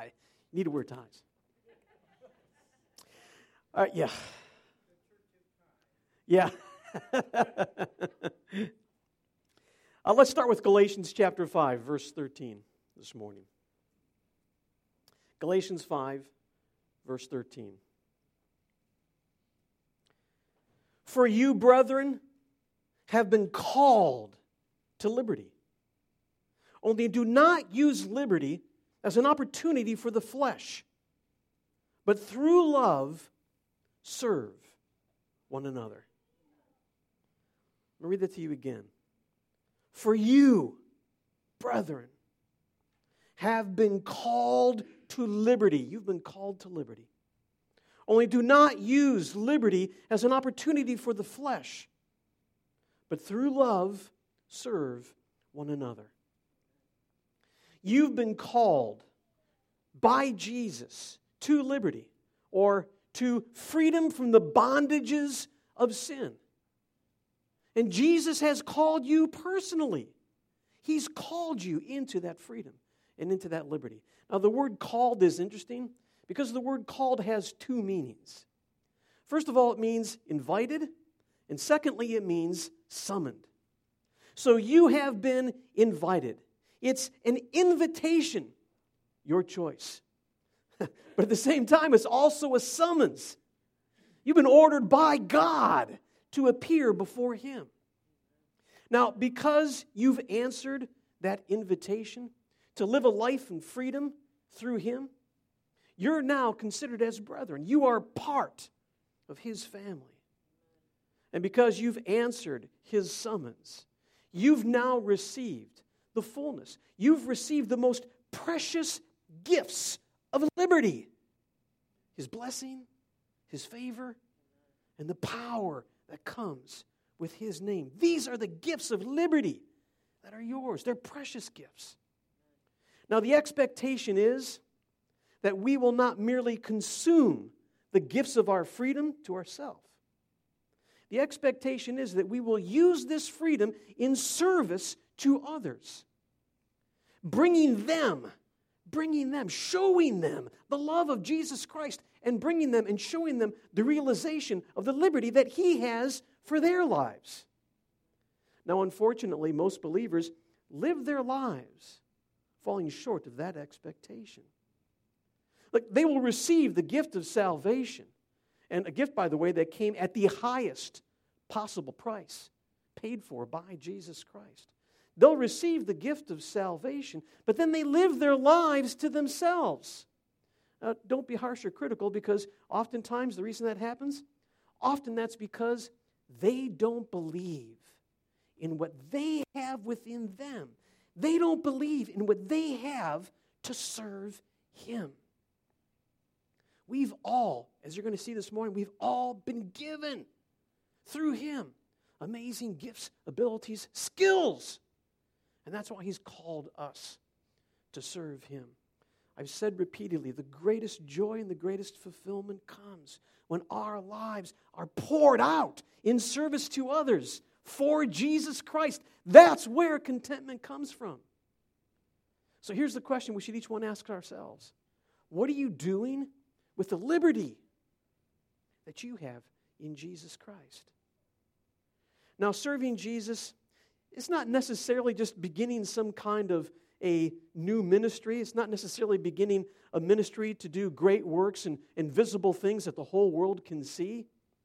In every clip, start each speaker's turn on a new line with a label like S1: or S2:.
S1: tie. You need to wear ties. Yeah. Yeah. Let's start with Galatians chapter 5, verse 13 this morning. Galatians 5, verse 13. For you, brethren, have been called to liberty. Only do not use liberty as an opportunity for the flesh, but through love serve one another. Let me read that to you again. For you, brethren, have been called to liberty. You've been called to liberty. Only do not use liberty as an opportunity for the flesh, but through love serve one another. You've been called by Jesus to liberty, or to freedom from the bondages of sin. And Jesus has called you personally. He's called you into that freedom and into that liberty. Now, the word called is interesting because the word called has two meanings. First of all, it means invited, and secondly, it means summoned. So you have been invited. It's an invitation, your choice. But at the same time, it's also a summons. You've been ordered by God to appear before Him. Now, because you've answered that invitation to live a life in freedom through Him, you're now considered as brethren. You are part of His family. And because you've answered His summons, you've now received the fullness. You've received the most precious gifts of liberty. His blessing, His favor, and the power that comes with His name. These are the gifts of liberty that are yours. They're precious gifts. Now, the expectation is that we will not merely consume the gifts of our freedom to ourselves. The expectation is that we will use this freedom in service to others, bringing them, showing them the love of Jesus Christ, and bringing them and showing them the realization of the liberty that He has for their lives. Now, unfortunately, most believers live their lives falling short of that expectation. Look, they will receive the gift of salvation, and a gift, by the way, that came at the highest possible price, paid for by Jesus Christ. They'll receive the gift of salvation, but then they live their lives to themselves. Now, don't be harsh or critical, because oftentimes the reason that happens, often that's because they don't believe in what they have within them. They don't believe in what they have to serve Him. We've all, as you're going to see this morning, we've all been given through Him amazing gifts, abilities, skills. And that's why He's called us to serve Him. I've said repeatedly, the greatest joy and the greatest fulfillment comes when our lives are poured out in service to others for Jesus Christ. That's where contentment comes from. So here's the question we should each one ask ourselves. What are you doing with the liberty that you have in Jesus Christ? Now, serving Jesus, it's not necessarily just beginning some kind of a new ministry. It's not necessarily beginning a ministry to do great works and visible things that the whole world can see.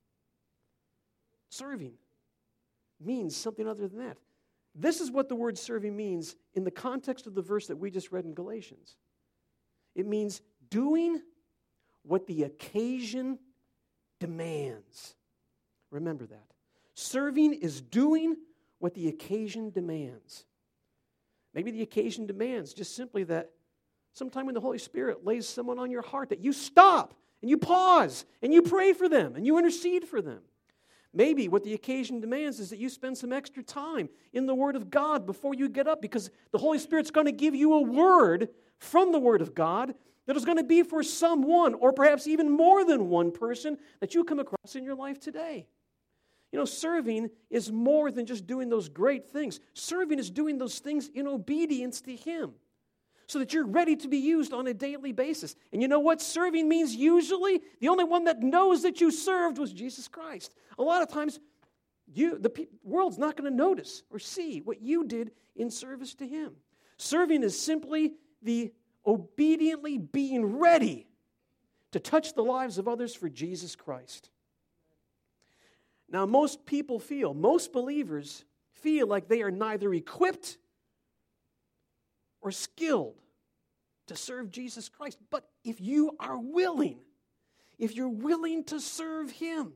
S1: Serving means something other than that. This is what the word serving means in the context of the verse that we just read in Galatians. It means doing what the occasion demands. Remember that. Serving is doing what the occasion demands. Maybe the occasion demands just simply that sometime when the Holy Spirit lays someone on your heart, that you stop and you pause and you pray for them and you intercede for them. Maybe what the occasion demands is that you spend some extra time in the Word of God before you get up, because the Holy Spirit's going to give you a word from the Word of God that is going to be for someone, or perhaps even more than one person, that you come across in your life today. You know, serving is more than just doing those great things. Serving is doing those things in obedience to Him. so that you're ready to be used on a daily basis. And you know what serving means usually? The only one that knows that you served was Jesus Christ. A lot of times, the world's not going to notice or see what you did in service to Him. Serving is simply the obediently being ready to touch the lives of others for Jesus Christ. Now, most believers feel like they are neither equipped or skilled to serve Jesus Christ. But if you're willing to serve Him,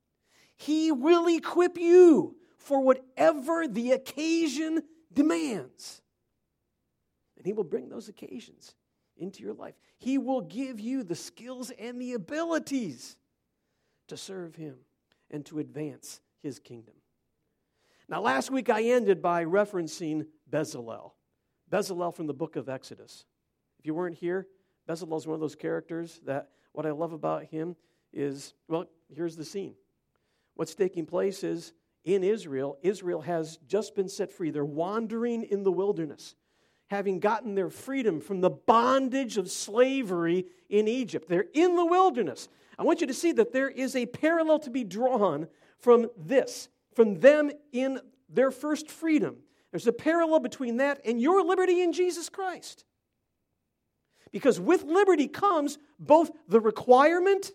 S1: He will equip you for whatever the occasion demands. And He will bring those occasions into your life. He will give you the skills and the abilities to serve Him and to advance His kingdom. Now, last week I ended by referencing Bezalel. Bezalel from the book of Exodus. If you weren't here, Bezalel is one of those characters that what I love about him is, well, here's the scene. What's taking place is in Israel, Israel has just been set free. They're wandering in the wilderness, having gotten their freedom from the bondage of slavery in Egypt. They're in the wilderness. I want you to see that there is a parallel to be drawn from this, from them in their first freedom. There's a parallel between that and your liberty in Jesus Christ. Because with liberty comes both the requirement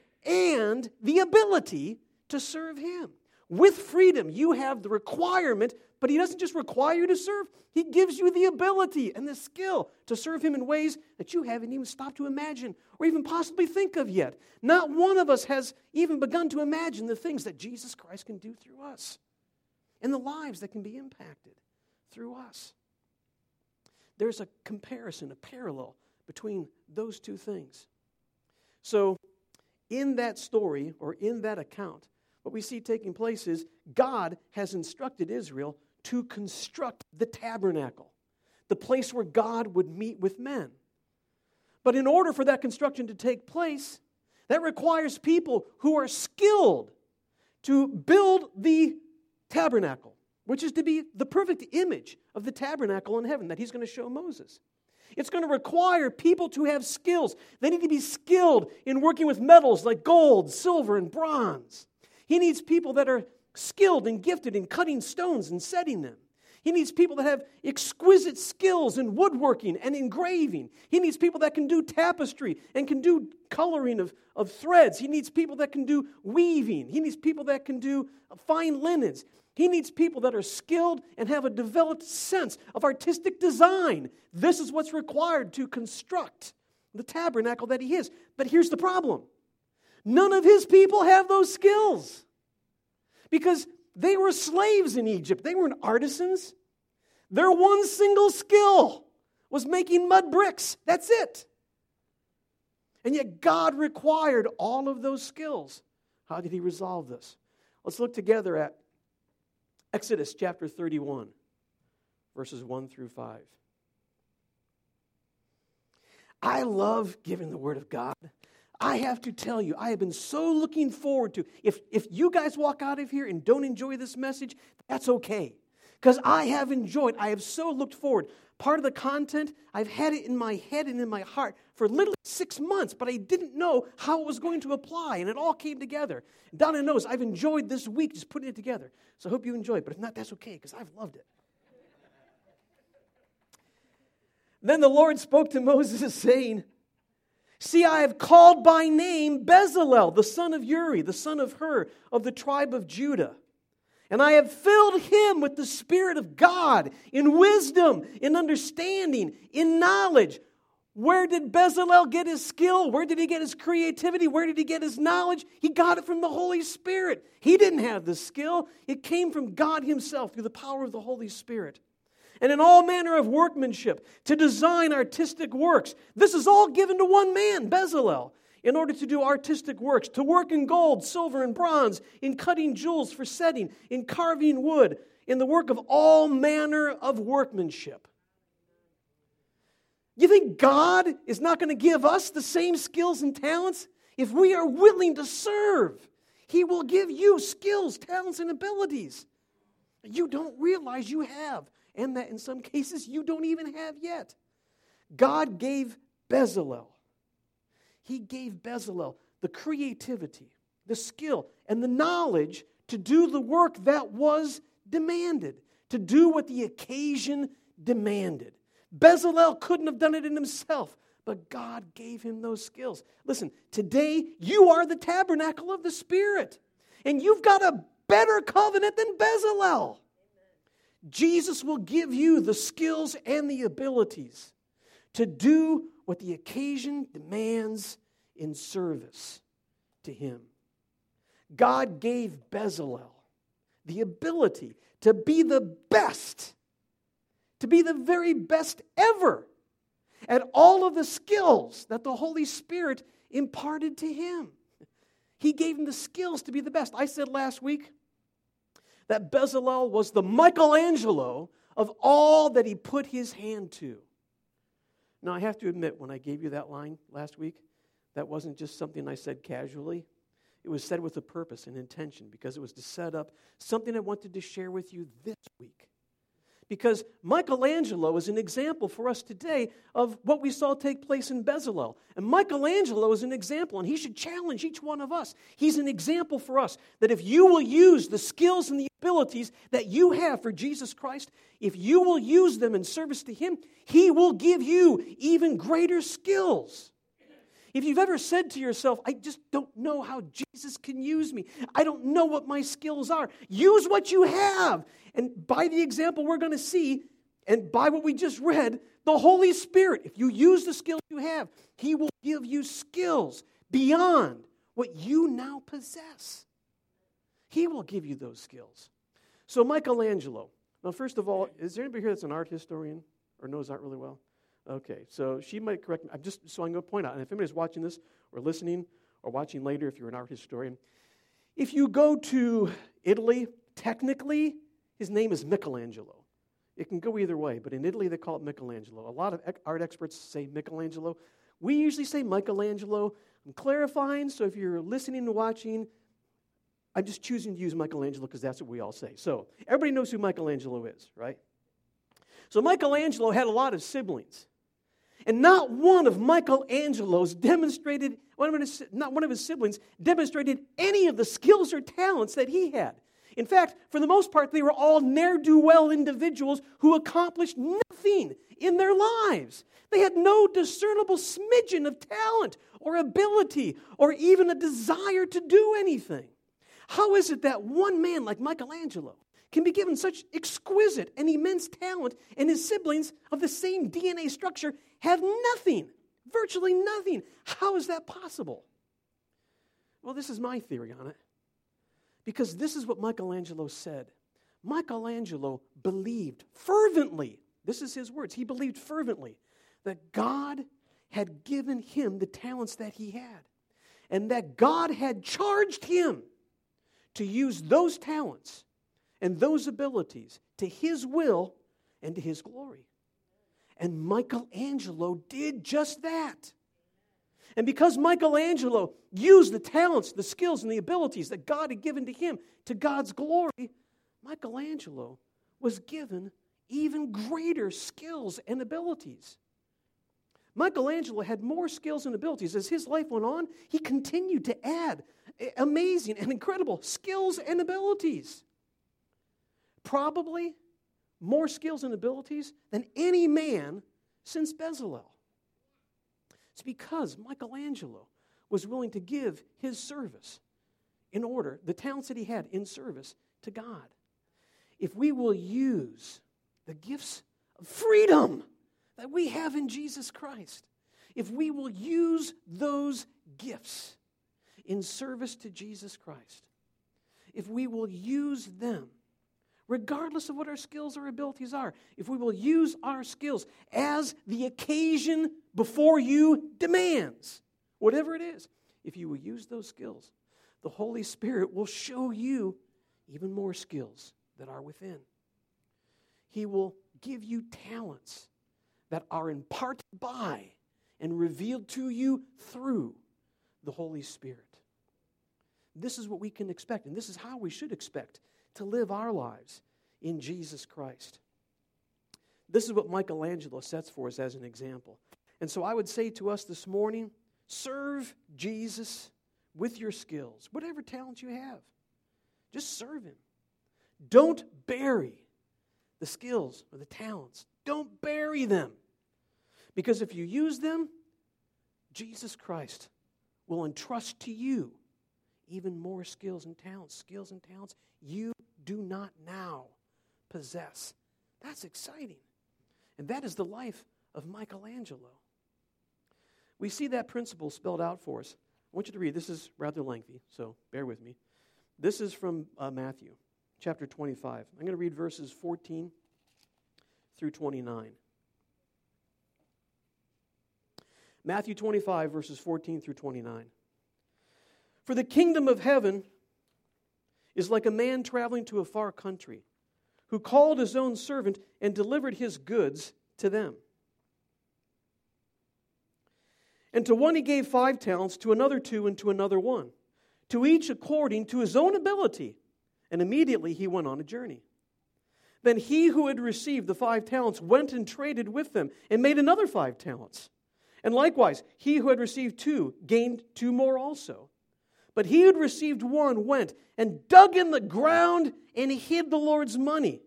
S1: and the ability to serve Him. With freedom, you have the requirement, but He doesn't just require you to serve. He gives you the ability and the skill to serve Him in ways that you haven't even stopped to imagine or even possibly think of yet. Not one of us has even begun to imagine the things that Jesus Christ can do through us and the lives that can be impacted through us. There's a comparison, a parallel between those two things. So, in that story, or in that account, what we see taking place is God has instructed Israel to construct the tabernacle, the place where God would meet with men. But in order for that construction to take place, that requires people who are skilled to build the tabernacle, which is to be the perfect image of the tabernacle in heaven that He's going to show Moses. It's going to require people to have skills. They need to be skilled in working with metals like gold, silver, and bronze. He needs people that are skilled and gifted in cutting stones and setting them. He needs people that have exquisite skills in woodworking and engraving. He needs people that can do tapestry and can do coloring of threads. He needs people that can do weaving. He needs people that can do fine linens. He needs people that are skilled and have a developed sense of artistic design. This is what's required to construct the tabernacle that He is. But here's the problem. None of His people have those skills because they were slaves in Egypt. They weren't artisans. Their one single skill was making mud bricks. That's it. And yet God required all of those skills. How did He resolve this? Let's look together at Exodus chapter 31, verses 1 through 5. I love giving the Word of God. I have to tell you, I have been so looking forward to, if you guys walk out of here and don't enjoy this message, that's okay. Because I have so looked forward. Part of the content, I've had it in my head and in my heart for literally 6 months, but I didn't know how it was going to apply, and it all came together. Donna knows I've enjoyed this week just putting it together. So I hope you enjoy it, but if not, that's okay, because I've loved it. Then the Lord spoke to Moses, saying, See, I have called by name Bezalel, the son of Uri, the son of Hur, of the tribe of Judah. And I have filled him with the Spirit of God, in wisdom, in understanding, in knowledge. Where did Bezalel get his skill? Where did he get his creativity? Where did he get his knowledge? He got it from the Holy Spirit. He didn't have the skill. It came from God Himself through the power of the Holy Spirit. And in all manner of workmanship, to design artistic works. This is all given to one man, Bezalel, in order to do artistic works, to work in gold, silver, and bronze, in cutting jewels for setting, in carving wood, in the work of all manner of workmanship. You think God is not going to give us the same skills and talents? If we are willing to serve, He will give you skills, talents, and abilities you don't realize you have, and that in some cases you don't even have yet. God gave Bezalel. He gave Bezalel the creativity, the skill, and the knowledge to do the work that was demanded, to do what the occasion demanded. Bezalel couldn't have done it in himself, but God gave him those skills. Listen, today you are the tabernacle of the Spirit, and you've got a better covenant than Bezalel. Jesus will give you the skills and the abilities to do what the occasion demands in service to Him. God gave Bezalel the ability to be the best, to be the very best ever at all of the skills that the Holy Spirit imparted to him. He gave him the skills to be the best. I said last week that Bezalel was the Michelangelo of all that he put his hand to. Now, I have to admit, when I gave you that line last week, that wasn't just something I said casually. It was said with a purpose and intention, because it was to set up something I wanted to share with you this week. Because Michelangelo is an example for us today of what we saw take place in Bezalel. And Michelangelo is an example, and he should challenge each one of us. He's an example for us that if you will use the skills and the abilities that you have for Jesus Christ, if you will use them in service to Him, He will give you even greater skills. If you've ever said to yourself, I just don't know how Jesus can use me. I don't know what my skills are. Use what you have. And by the example we're going to see, and by what we just read, the Holy Spirit, if you use the skills you have, He will give you skills beyond what you now possess. He will give you those skills. So Michelangelo. Now, first of all, is there anybody here that's an art historian or knows art really well? Okay, so she might correct me. I'm going to point out, and if anybody's watching this or listening or watching later, if you're an art historian, if you go to Italy, technically, his name is Michelangelo. It can go either way, but in Italy, they call it Michelangelo. A lot of art experts say Michelangelo. We usually say Michelangelo. I'm clarifying, so if you're listening and watching, I'm just choosing to use Michelangelo because that's what we all say. So everybody knows who Michelangelo is, right? So Michelangelo had a lot of siblings. And not one of Michelangelo's not one of his siblings demonstrated any of the skills or talents that he had. In fact, for the most part, they were all ne'er-do-well individuals who accomplished nothing in their lives. They had no discernible smidgen of talent or ability or even a desire to do anything. How is it that one man like Michelangelo can be given such exquisite and immense talent, and his siblings of the same DNA structure have nothing, virtually nothing? How is that possible? Well, this is my theory on it. Because this is what Michelangelo said. Michelangelo believed fervently, this is his words, he believed fervently that God had given him the talents that he had, and that God had charged him to use those talents and those abilities to His will and to His glory. And Michelangelo did just that. And because Michelangelo used the talents, the skills, and the abilities that God had given to him to God's glory, Michelangelo was given even greater skills and abilities. Michelangelo had more skills and abilities. As his life went on, he continued to add amazing and incredible skills and abilities. Probably more skills and abilities than any man since Bezalel. It's because Michelangelo was willing to give his service in order, the talents that he had in service to God. If we will use the gifts of freedom that we have in Jesus Christ, if we will use those gifts in service to Jesus Christ, if we will use them, regardless of what our skills or abilities are, if we will use our skills as the occasion before you demands, whatever it is, if you will use those skills, the Holy Spirit will show you even more skills that are within. He will give you talents that are imparted by and revealed to you through the Holy Spirit. This is what we can expect, and this is how we should expect to live our lives in Jesus Christ. This is what Michelangelo sets for us as an example. And so I would say to us this morning, serve Jesus with your skills, whatever talent you have. Just serve Him. Don't bury the skills or the talents. Don't bury them. Because if you use them, Jesus Christ will entrust to you even more skills and talents you do not now possess. That's exciting. And that is the life of Michelangelo. We see that principle spelled out for us. I want you to read. This is rather lengthy, so bear with me. This is from Matthew, chapter 25. I'm going to read verses 14 through 29. Matthew 25, verses 14 through 29. For the kingdom of heaven is like a man traveling to a far country, who called his own servant and delivered his goods to them. And to one he gave 5 talents, to another 2, and to another 1, to each according to his own ability. And immediately he went on a journey. Then he who had received the 5 talents went and traded with them, and made another 5 talents. And likewise, he who had received 2 gained 2 more also. But he who had received 1 went and dug in the ground and hid the Lord's money.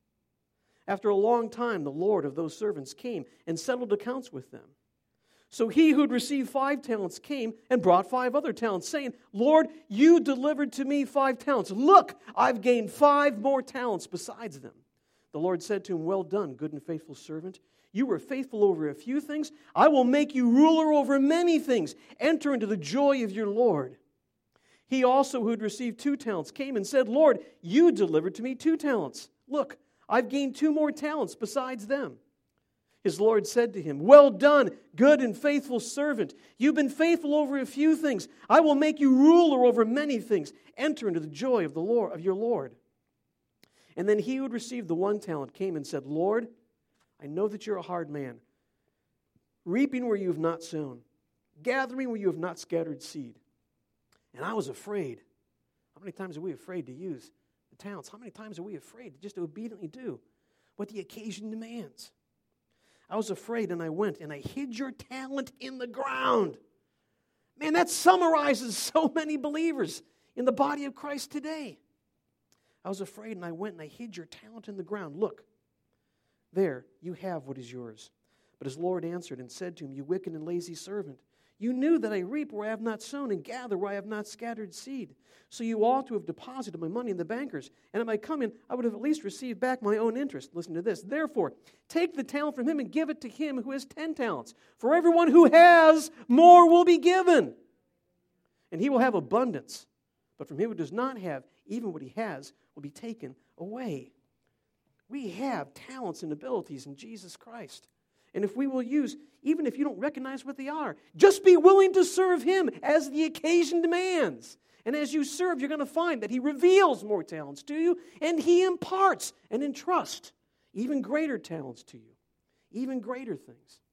S1: After a long time, the Lord of those servants came and settled accounts with them. So he who had received 5 talents came and brought 5 other talents, saying, Lord, you delivered to me 5 talents. Look, I've gained 5 more talents besides them. The Lord said to him, well done, good and faithful servant. You were faithful over a few things. I will make you ruler over many things. Enter into the joy of your Lord. He also, who had received 2 talents, came and said, Lord, you delivered to me 2 talents. Look, I've gained 2 more talents besides them. His Lord said to him, well done, good and faithful servant. You've been faithful over a few things. I will make you ruler over many things. Enter into the joy of the Lord, of your Lord. And then he who had received the 1 talent came and said, Lord, I know that you're a hard man, reaping where you have not sown, gathering where you have not scattered seed. And I was afraid. How many times are we afraid to use the talents? How many times are we afraid to just obediently do what the occasion demands? I was afraid, and I went, and I hid your talent in the ground. Man, that summarizes so many believers in the body of Christ today. I was afraid, and I went, and I hid your talent in the ground. Look, there, you have what is yours. But his Lord answered and said to him, you wicked and lazy servant, you knew that I reap where I have not sown and gather where I have not scattered seed. So you ought to have deposited my money in the bankers, and if I come in, I would have at least received back my own interest. Listen to this. Therefore, take the talent from him and give it to him who has 10 talents. For everyone who has, more will be given, and he will have abundance. But from him who does not have, even what he has will be taken away. We have talents and abilities in Jesus Christ. And if we will use, even if you don't recognize what they are, just be willing to serve Him as the occasion demands. And as you serve, you're going to find that He reveals more talents to you, and He imparts and entrusts even greater talents to you, even greater things.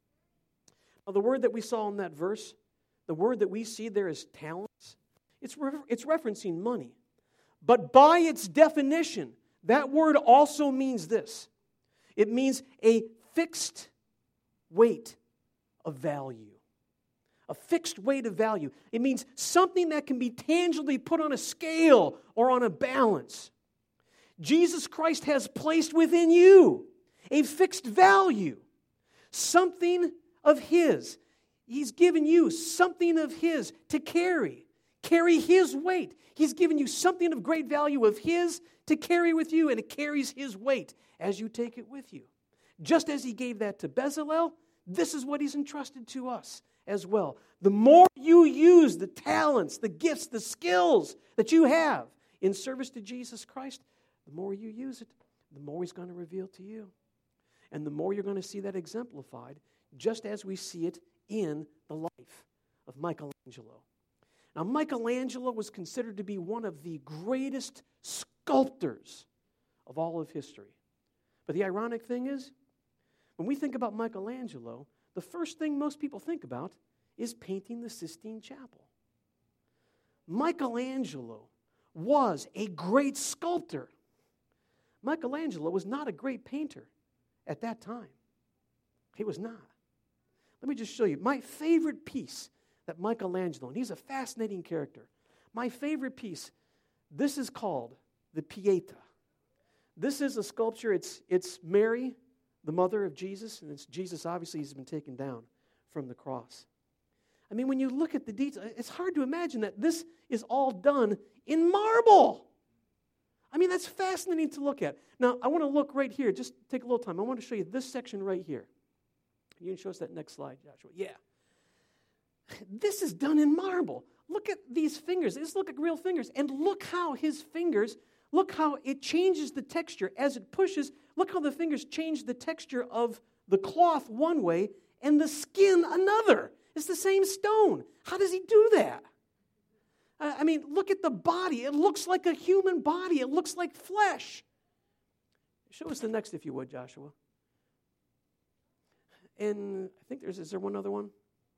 S1: Now, the word that we saw in that verse, the word that we see there as talents, it's referencing money. But by its definition, that word also means this. It means a fixed weight of value. A fixed weight of value. It means something that can be tangibly put on a scale or on a balance. Jesus Christ has placed within you a fixed value. Something of His. He's given you something of His to carry. Carry His weight. He's given you something of great value of His to carry with you, and it carries His weight as you take it with you. Just as He gave that to Bezalel, this is what He's entrusted to us as well. The more you use the talents, the gifts, the skills that you have in service to Jesus Christ, the more you use it, the more He's going to reveal to you. And the more you're going to see that exemplified, just as we see it in the life of Michelangelo. Now, Michelangelo was considered to be one of the greatest sculptors of all of history. But the ironic thing is, when we think about Michelangelo, the first thing most people think about is painting the Sistine Chapel. Michelangelo was a great sculptor. Michelangelo was not a great painter at that time. He was not. Let me just show you my favorite piece that Michelangelo, and he's a fascinating character. My favorite piece, this is called the Pieta. This is a sculpture. It's Mary, the mother of Jesus, and it's Jesus, obviously, he's been taken down from the cross. I mean, when you look at the detail, it's hard to imagine that this is all done in marble. I mean, that's fascinating to look at. Now, I want to look right here. Just take a little time. I want to show you this section right here. You can show us that next slide, Joshua. Yeah. This is done in marble. Look at these fingers. Just look at real fingers. And look how his fingers, look how it changes the texture as it pushes. Look how the fingers change the texture of the cloth one way and the skin another. It's the same stone. How does he do that? I mean, look at the body. It looks like a human body. It looks like flesh. Show us the next, if you would, Joshua. And I think is there one other one?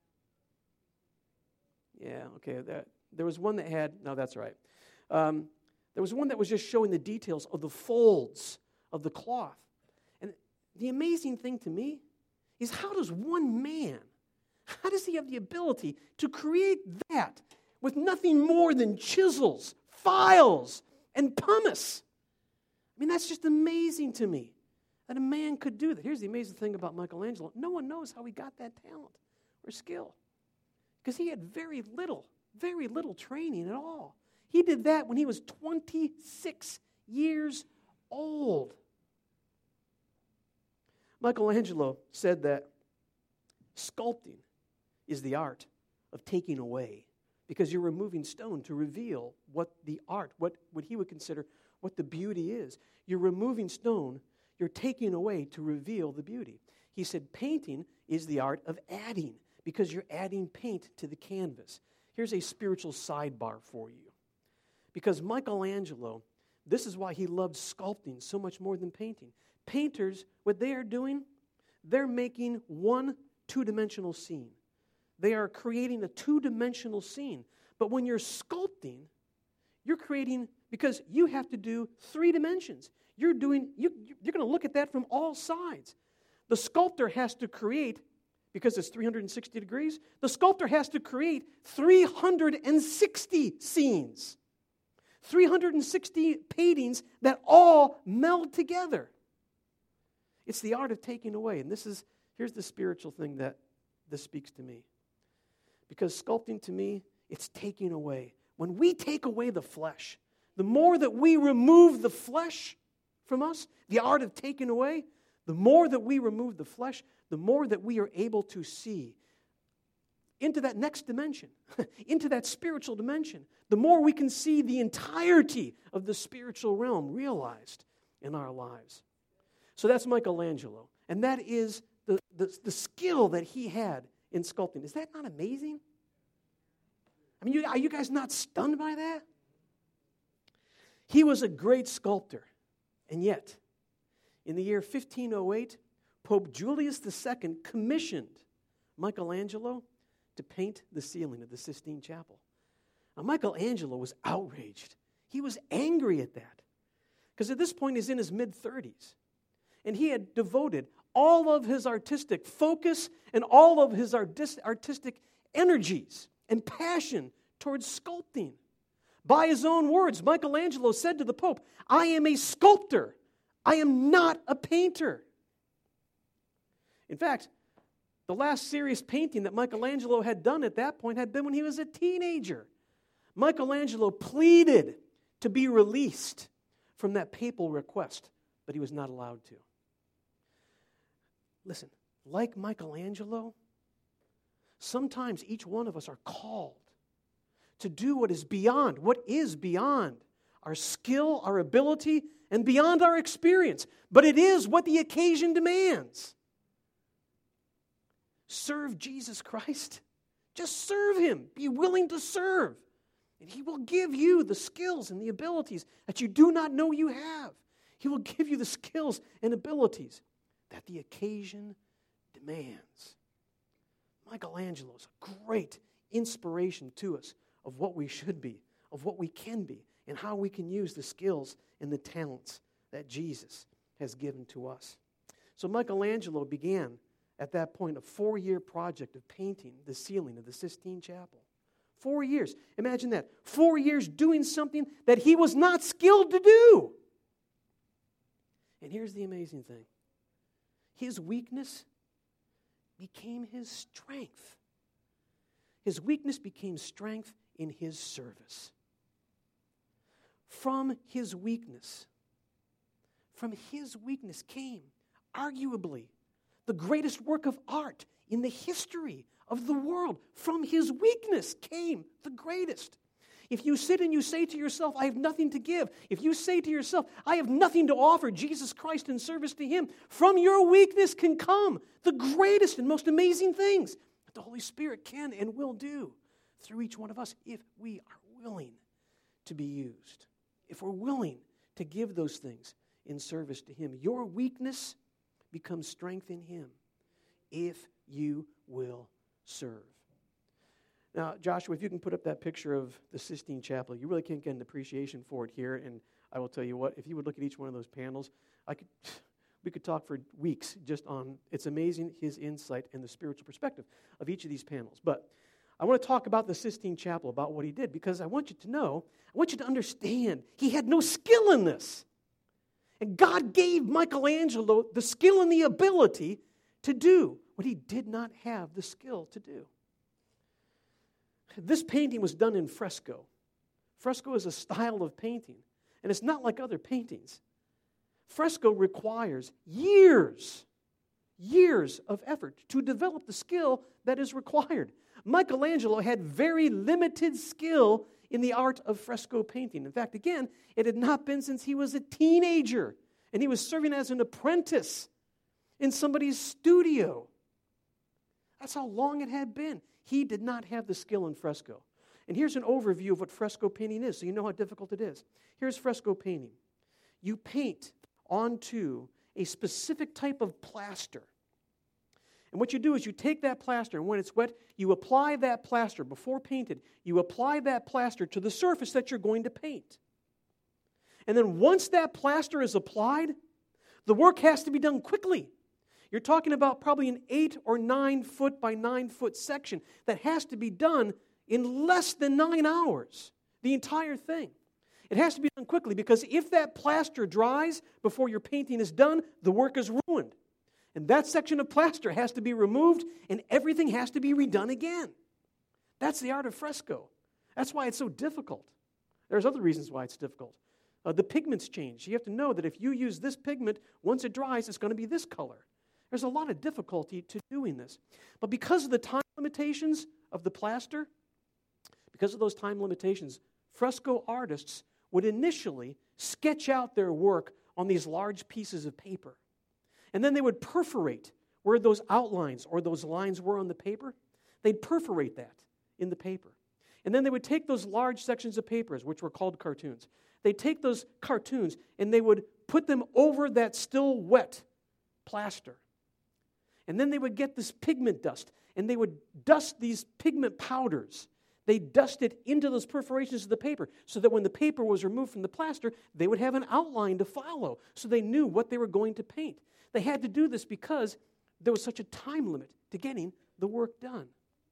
S1: Yeah, okay. There was one that had, no, that's right. There was one that was just showing the details of the folds of the cloth. And the amazing thing to me is how does one man, how does he have the ability to create that with nothing more than chisels, files, and pumice? I mean, that's just amazing to me that a man could do that. Here's the amazing thing about Michelangelo. No one knows how he got that talent or skill because he had very little training at all. He did that when he was 26 years old. Michelangelo said that sculpting is the art of taking away, because you're removing stone to reveal what the art, what he would consider what the beauty is. You're removing stone, you're taking away to reveal the beauty. He said painting is the art of adding, because you're adding paint to the canvas. Here's a spiritual sidebar for you. Because Michelangelo, this is why he loved sculpting so much more than painting. Painters, what they are doing, they're making one two-dimensional scene. They are creating a two-dimensional scene. But when you're sculpting, you're creating, because you have to do 3 dimensions. You're going to look at that from all sides. The sculptor has to create, because it's 360 degrees, the sculptor has to create 360 scenes. 360 paintings that all meld together. It's the art of taking away. And here's the spiritual thing that this speaks to me. Because sculpting to me, it's taking away. When we take away the flesh, the more that we remove the flesh from us, the art of taking away, the more that we remove the flesh, the more that we are able to see into that next dimension, into that spiritual dimension, the more we can see the entirety of the spiritual realm realized in our lives. So that's Michelangelo. And that is the skill that he had in sculpting. Is that not amazing? I mean, are you guys not stunned by that? He was a great sculptor. And yet, in the year 1508, Pope Julius II commissioned Michelangelo to paint the ceiling of the Sistine Chapel. Now, Michelangelo was outraged. He was angry at that. Because at this point, he's in his mid-30s. And he had devoted all of his artistic focus and all of his artistic energies and passion towards sculpting. By his own words, Michelangelo said to the Pope, "I am a sculptor. I am not a painter." In fact, the last serious painting that Michelangelo had done at that point had been when he was a teenager. Michelangelo pleaded to be released from that papal request, but he was not allowed to. Listen, like Michelangelo, sometimes each one of us are called to do what is beyond our skill, our ability, and beyond our experience. But it is what the occasion demands. Serve Jesus Christ. Just serve Him. Be willing to serve. And He will give you the skills and the abilities that you do not know you have. He will give you the skills and abilities that the occasion demands. Michelangelo is a great inspiration to us of what we should be, of what we can be, and how we can use the skills and the talents that Jesus has given to us. So Michelangelo began at that point a 4-year project of painting the ceiling of the Sistine Chapel. 4 years. Imagine that. 4 years doing something that he was not skilled to do. And here's the amazing thing. His weakness became his strength. His weakness became strength in his service. From his weakness came, arguably, the greatest work of art in the history of the world. From his weakness came the greatest. If you sit and you say to yourself, I have nothing to give, if you say to yourself, I have nothing to offer Jesus Christ in service to Him, from your weakness can come the greatest and most amazing things that the Holy Spirit can and will do through each one of us if we are willing to be used. If we're willing to give those things in service to Him. Your weakness becomes strength in Him if you will serve. Now, Joshua, if you can put up that picture of the Sistine Chapel, you really can't get an appreciation for it here, and I will tell you what, if you would look at each one of those panels, we could talk for weeks just on, it's amazing his insight and the spiritual perspective of each of these panels. But I want to talk about the Sistine Chapel, about what he did, because I want you to know, I want you to understand, he had no skill in this. And God gave Michelangelo the skill and the ability to do what he did not have the skill to do. This painting was done in fresco. Fresco is a style of painting, and it's not like other paintings. Fresco requires years of effort to develop the skill that is required. Michelangelo had very limited skill in the art of fresco painting. In fact, again, it had not been since he was a teenager, and he was serving as an apprentice in somebody's studio. That's how long it had been. He did not have the skill in fresco. And here's an overview of what fresco painting is, so you know how difficult it is. Here's fresco painting. You paint onto a specific type of plaster. And what you do is you take that plaster, and when it's wet, you apply that plaster before painted. You apply that plaster to the surface that you're going to paint. And then once that plaster is applied, the work has to be done quickly. You're talking about probably an 8 or 9 foot by 9 foot section that has to be done in less than 9 hours, the entire thing. It has to be done quickly because if that plaster dries before your painting is done, the work is ruined. And that section of plaster has to be removed and everything has to be redone again. That's the art of fresco. That's why it's so difficult. There's other reasons why it's difficult. The pigments change. You have to know that if you use this pigment, once it dries, it's going to be this color. There's a lot of difficulty to doing this. But because of the time limitations of the plaster, because of those time limitations, fresco artists would initially sketch out their work on these large pieces of paper. And then they would perforate where those outlines or those lines were on the paper. They'd perforate that in the paper. And then they would take those large sections of papers, which were called cartoons. They'd take those cartoons and they would put them over that still wet plaster. And then they would get this pigment dust, and they would dust these pigment powders. They dust it into those perforations of the paper so that when the paper was removed from the plaster, they would have an outline to follow so they knew what they were going to paint. They had to do this because there was such a time limit to getting the work done.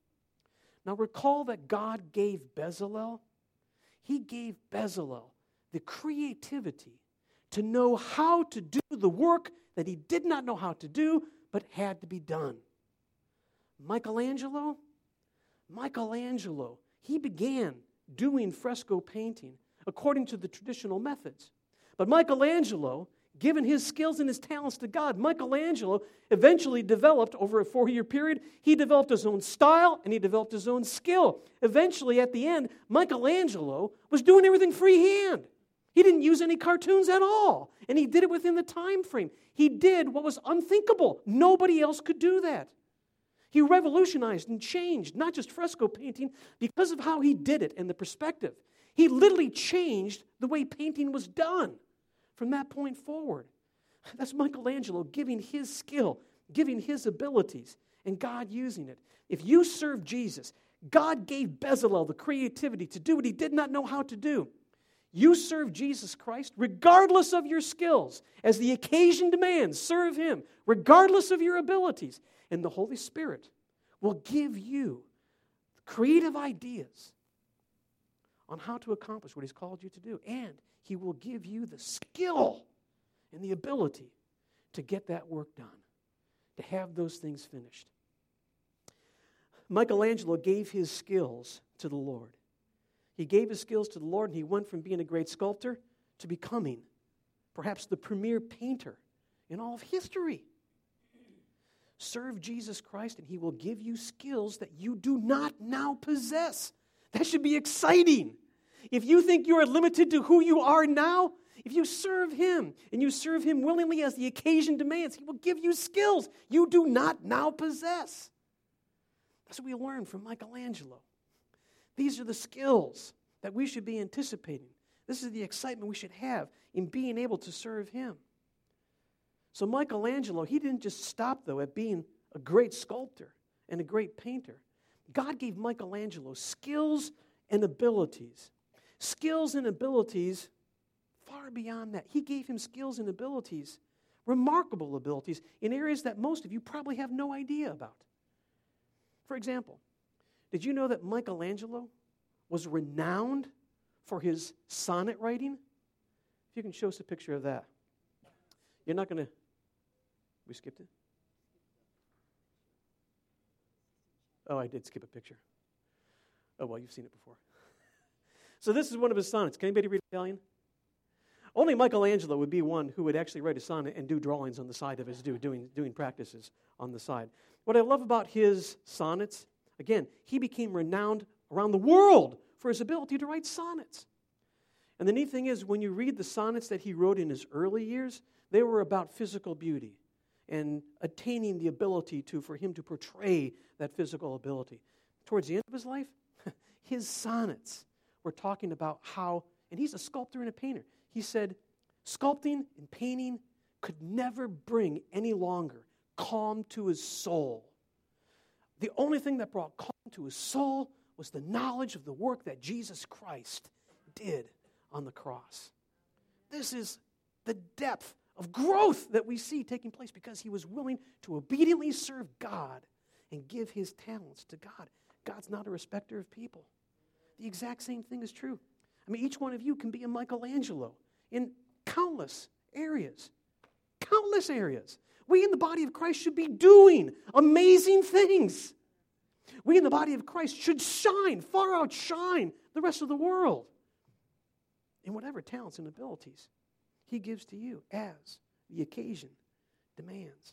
S1: Now recall that God gave Bezalel. He gave Bezalel the creativity to know how to do the work that he did not know how to do but had to be done. Michelangelo, he began doing fresco painting according to the traditional methods. But Michelangelo, given his skills and his talents to God, Michelangelo eventually developed, over a 4-year period, he developed his own style and he developed his own skill. Eventually, at the end, Michelangelo was doing everything freehand. He didn't use any cartoons at all, and he did it within the time frame. He did what was unthinkable. Nobody else could do that. He revolutionized and changed not just fresco painting because of how he did it and the perspective. He literally changed the way painting was done from that point forward. That's Michelangelo giving his skill, giving his abilities, and God using it. If you serve Jesus, God gave Bezalel the creativity to do what he did not know how to do. You serve Jesus Christ regardless of your skills. As the occasion demands, serve Him regardless of your abilities. And the Holy Spirit will give you creative ideas on how to accomplish what He's called you to do. And He will give you the skill and the ability to get that work done, to have those things finished. Michelangelo gave his skills to the Lord. He gave his skills to the Lord, and he went from being a great sculptor to becoming perhaps the premier painter in all of history. Serve Jesus Christ, and He will give you skills that you do not now possess. That should be exciting. If you think you are limited to who you are now, if you serve Him, and you serve Him willingly as the occasion demands, He will give you skills you do not now possess. That's what we learned from Michelangelo. These are the skills that we should be anticipating. This is the excitement we should have in being able to serve Him. So Michelangelo, he didn't just stop, though, at being a great sculptor and a great painter. God gave Michelangelo skills and abilities. Skills and abilities far beyond that. He gave him skills and abilities, remarkable abilities, in areas that most of you probably have no idea about. For example, did you know that Michelangelo was renowned for his sonnet writing? If you can show us a picture of that. You're not going to... We skipped it? Oh, I did skip a picture. Oh, well, you've seen it before. So this is one of his sonnets. Can anybody read Italian? Only Michelangelo would be one who would actually write a sonnet and do drawings on the side of his doing practices on the side. What I love about his sonnets, again, he became renowned around the world for his ability to write sonnets. And the neat thing is, when you read the sonnets that he wrote in his early years, they were about physical beauty and attaining the ability for him to portray that physical ability. Towards the end of his life, his sonnets were talking about how, and he's a sculptor and a painter, he said, sculpting and painting could never bring any longer calm to his soul. The only thing that brought calm to his soul was the knowledge of the work that Jesus Christ did on the cross. This is the depth of growth that we see taking place because he was willing to obediently serve God and give his talents to God. God's not a respecter of people. The exact same thing is true. I mean, each one of you can be a Michelangelo in countless areas. Countless areas. We in the body of Christ should be doing amazing things. We in the body of Christ should shine, far outshine the rest of the world in whatever talents and abilities he gives to you as the occasion demands.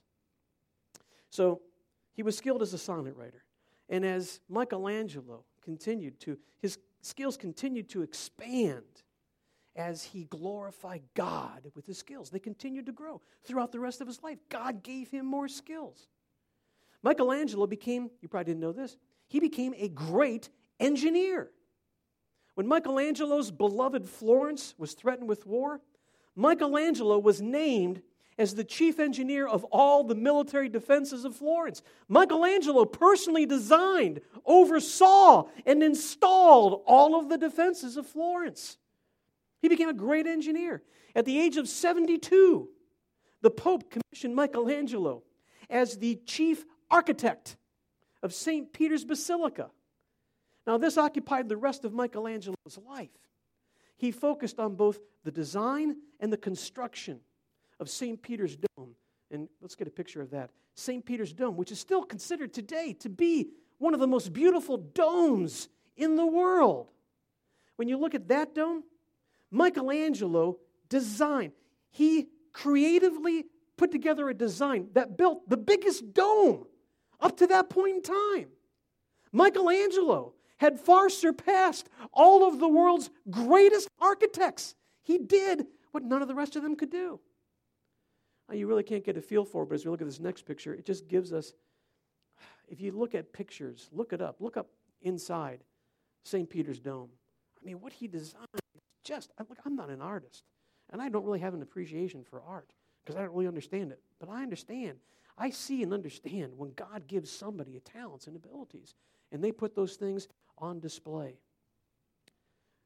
S1: So he was skilled as a sonnet writer. And as Michelangelo his skills continued to expand as he glorified God with his skills. They continued to grow throughout the rest of his life. God gave him more skills. Michelangelo became, you probably didn't know this, he became a great engineer. When Michelangelo's beloved Florence was threatened with war, Michelangelo was named as the chief engineer of all the military defenses of Florence. Michelangelo personally designed, oversaw, and installed all of the defenses of Florence. He became a great engineer. At the age of 72, the Pope commissioned Michelangelo as the chief architect of St. Peter's Basilica. Now, this occupied the rest of Michelangelo's life. He focused on both the design and the construction of St. Peter's Dome. And let's get a picture of that. St. Peter's Dome, which is still considered today to be one of the most beautiful domes in the world. When you look at that dome, Michelangelo designed. He creatively put together a design that built the biggest dome up to that point in time. Michelangelo had far surpassed all of the world's greatest architects. He did what none of the rest of them could do. Now, you really can't get a feel for it, but as we look at this next picture, it just gives us, if you look at pictures, look up inside St. Peter's Dome. I mean, what he designed is just, I'm not an artist, and I don't really have an appreciation for art because I don't really understand it, but I understand. I see and understand when God gives somebody talents and abilities, and they put those things on display.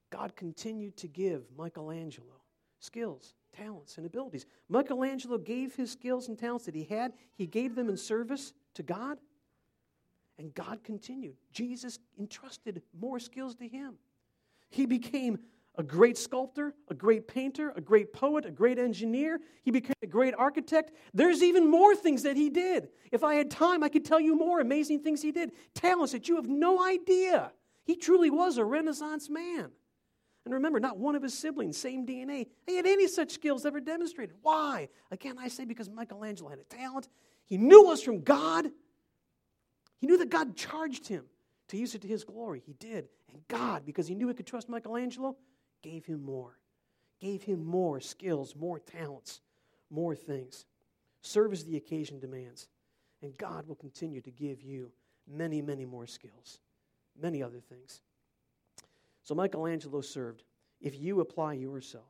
S1: God continued to give Michelangelo skills, talents, and abilities. Michelangelo gave his skills and talents that he had. He gave them in service to God, and God continued. Jesus entrusted more skills to him. He became a great sculptor, a great painter, a great poet, a great engineer. He became a great architect. There's even more things that he did. If I had time, I could tell you more amazing things he did. Talents that you have no idea. He truly was a Renaissance man. And remember, not one of his siblings, same DNA, he had any such skills ever demonstrated. Why? Again, I say because Michelangelo had a talent. He knew it was from God. He knew that God charged him to use it to his glory. He did. And God, because he knew he could trust Michelangelo, gave him more skills, more talents, more things. Serve as the occasion demands. And God will continue to give you many, many more skills, many other things. So Michelangelo served. If you apply yourself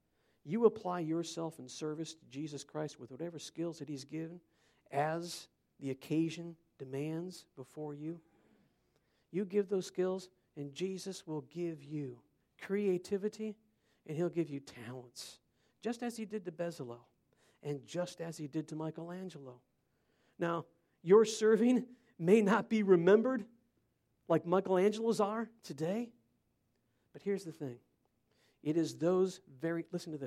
S1: in service to Jesus Christ with whatever skills that he's given as the occasion demands before you, you give those skills and Jesus will give you creativity, and he'll give you talents, just as he did to Bezalel, and just as he did to Michelangelo. Now, your serving may not be remembered like Michelangelo's are today, but here's the thing. It is those very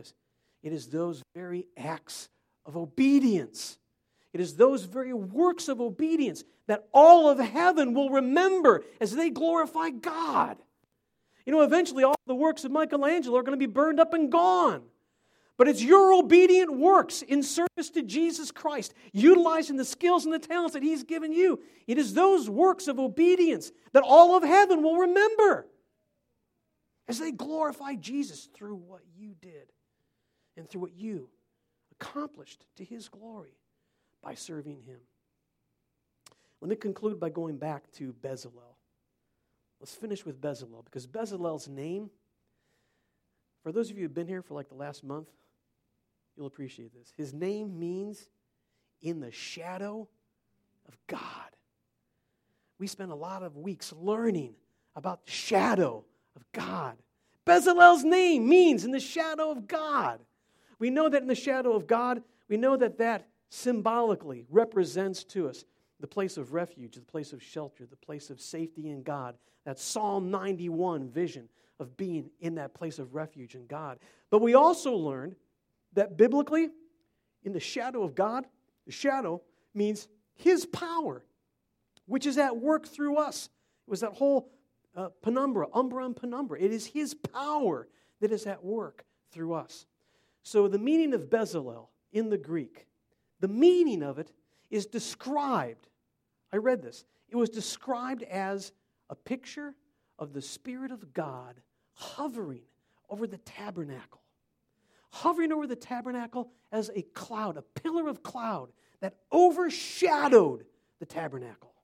S1: acts of obedience. It is those very works of obedience that all of heaven will remember as they glorify God. You know, eventually all the works of Michelangelo are going to be burned up and gone. But it's your obedient works in service to Jesus Christ, utilizing the skills and the talents that he's given you. It is those works of obedience that all of heaven will remember as they glorify Jesus through what you did and through what you accomplished to his glory by serving him. Let me conclude by going back to Bezalel. Let's finish with Bezalel, because Bezalel's name, for those of you who have been here for like the last month, you'll appreciate this. His name means in the shadow of God. We spent a lot of weeks learning about the shadow of God. Bezalel's name means in the shadow of God. We know that in the shadow of God, we know that that symbolically represents to us the place of refuge, the place of shelter, the place of safety in God. That Psalm 91 vision of being in that place of refuge in God. But we also learned that biblically, in the shadow of God, the shadow means his power, which is at work through us. It was that whole penumbra, umbra and penumbra. It is his power that is at work through us. So the meaning of Bezalel in the Greek, the meaning of it is described. I read this. It was described as a picture of the Spirit of God hovering over the tabernacle. Hovering over the tabernacle as a cloud, a pillar of cloud that overshadowed the tabernacle.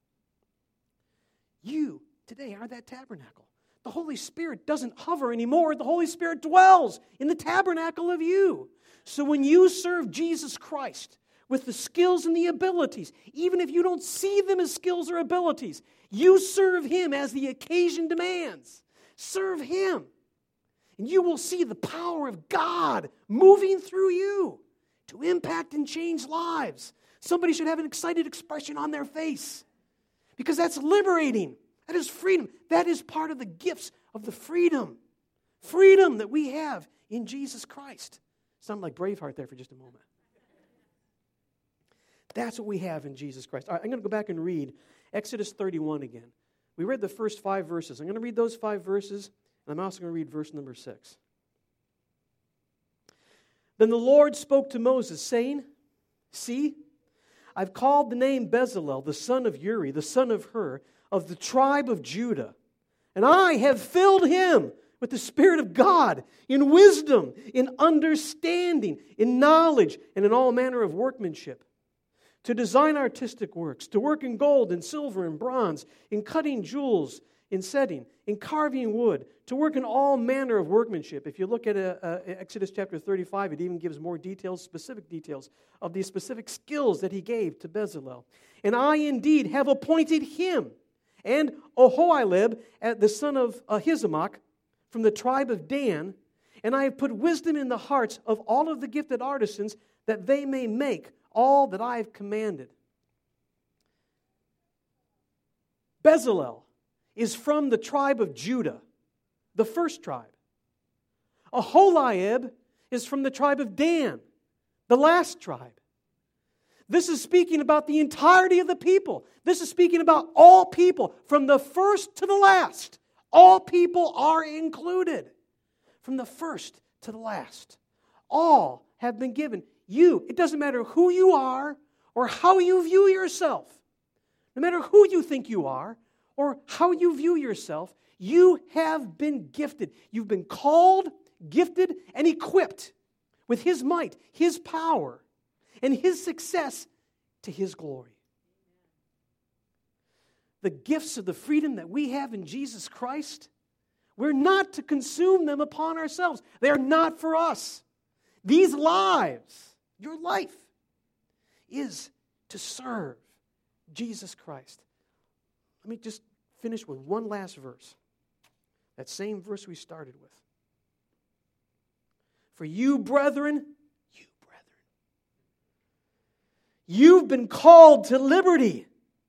S1: You today are that tabernacle. The Holy Spirit doesn't hover anymore. The Holy Spirit dwells in the tabernacle of you. So when you serve Jesus Christ with the skills and the abilities, even if you don't see them as skills or abilities, you serve him as the occasion demands. Serve him. And you will see the power of God moving through you to impact and change lives. Somebody should have an excited expression on their face, because that's liberating. That is freedom. That is part of the gifts of the freedom. Freedom that we have in Jesus Christ. Sound like Braveheart there for just a moment. That's what we have in Jesus Christ. All right, I'm going to go back and read Exodus 31 again. We read the first 5 verses. I'm going to read those 5 verses, and I'm also going to read verse number 6. Then the Lord spoke to Moses, saying, See, I've called the name Bezalel, the son of Uri, the son of Hur, of the tribe of Judah, and I have filled him with the Spirit of God, in wisdom, in understanding, in knowledge, and in all manner of workmanship, to design artistic works, to work in gold and silver and bronze, in cutting jewels, in setting, in carving wood, to work in all manner of workmanship. If you look at Exodus chapter 35, it even gives more details, specific details, of the specific skills that he gave to Bezalel. And I indeed have appointed him and Oholiab, the son of Ahisamach, from the tribe of Dan, and I have put wisdom in the hearts of all of the gifted artisans, that they may make all that I have commanded. Bezalel is from the tribe of Judah, the first tribe. Aholiab is from the tribe of Dan, the last tribe. This is speaking about the entirety of the people. This is speaking about all people, from the first to the last. All people are included, from the first to the last. All have been given. You, it doesn't matter who you are or how you view yourself. No matter who you think you are or how you view yourself, you have been gifted. You've been called, gifted, and equipped with His might, His power, and His success to His glory. The gifts of the freedom that we have in Jesus Christ, we're not to consume them upon ourselves. They're not for us. These lives, your life, is to serve Jesus Christ. Let me just finish with one last verse. That same verse we started with. For you, brethren, you've been called to liberty.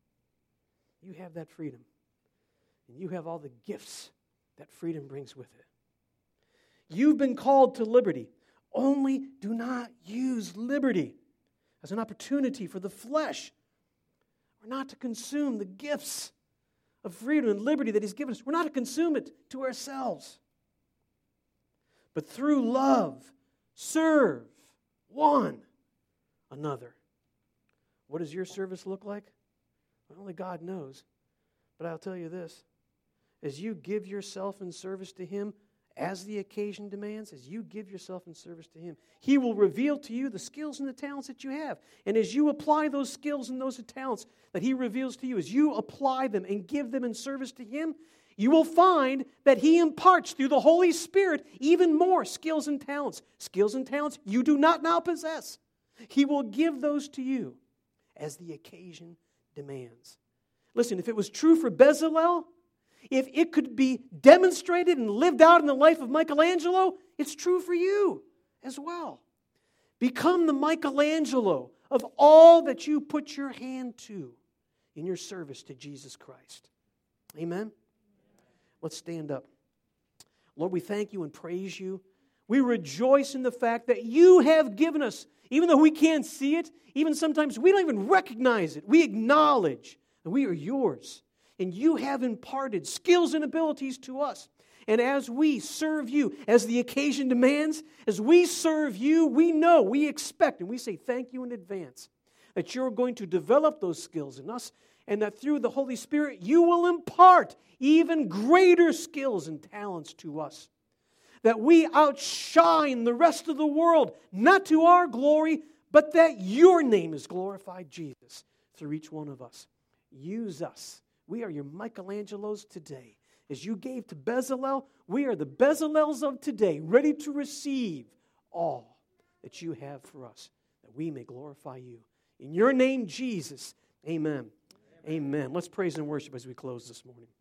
S1: You have that freedom. And you have all the gifts that freedom brings with it. You've been called to liberty. Only do not use liberty as an opportunity for the flesh. We're not to consume the gifts of freedom and liberty that He's given us. We're not to consume it to ourselves. But through love, serve one another. What does your service look like? Well, only God knows. But I'll tell you this. As you give yourself in service to Him, as the occasion demands, as you give yourself in service to Him, He will reveal to you the skills and the talents that you have. And as you apply those skills and those talents that He reveals to you, as you apply them and give them in service to Him, you will find that He imparts through the Holy Spirit even more skills and talents. Skills and talents you do not now possess. He will give those to you as the occasion demands. Listen, if it was true for Bezalel, if it could be demonstrated and lived out in the life of Michelangelo, it's true for you as well. Become the Michelangelo of all that you put your hand to in your service to Jesus Christ. Amen? Let's stand up. Lord, we thank You and praise You. We rejoice in the fact that You have given us, even though we can't see it, even sometimes we don't even recognize it, we acknowledge that we are Yours. And You have imparted skills and abilities to us. And as we serve You, as the occasion demands, as we serve You, we know, we expect, and we say thank You in advance that You're going to develop those skills in us, and that through the Holy Spirit, You will impart even greater skills and talents to us. That we outshine the rest of the world, not to our glory, but that Your name is glorified, Jesus, through each one of us. Use us. We are Your Michelangelos today. As You gave to Bezalel, we are the Bezalels of today, ready to receive all that You have for us, that we may glorify You. In Your name, Jesus, amen. Amen. Let's praise and worship as we close this morning.